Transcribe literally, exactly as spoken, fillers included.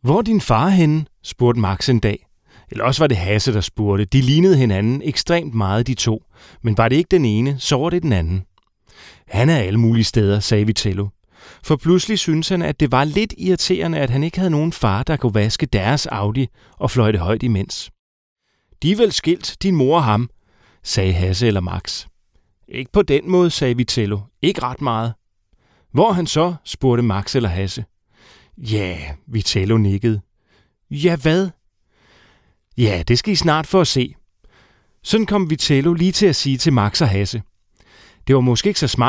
Hvor er din far henne? Spurgte Max en dag. Eller også var det Hasse, der spurgte. De lignede hinanden ekstremt meget, de to. Men var det ikke den ene, så var det den anden. Han er alle mulige steder, sagde Vitello. For pludselig syntes han, at det var lidt irriterende, at han ikke havde nogen far, der kunne vaske deres Audi og fløjte højt imens. De er vel skilt, din mor og ham, sagde Hasse eller Max. Ikke på den måde, sagde Vitello. Ikke ret meget. Hvor er han så? Spurgte Max eller Hasse. Ja, Vitello nikkede. Ja, hvad? Ja, det skal I snart få at se. Sådan kom Vitello lige til at sige til Max og Hasse. Det var måske ikke så smart,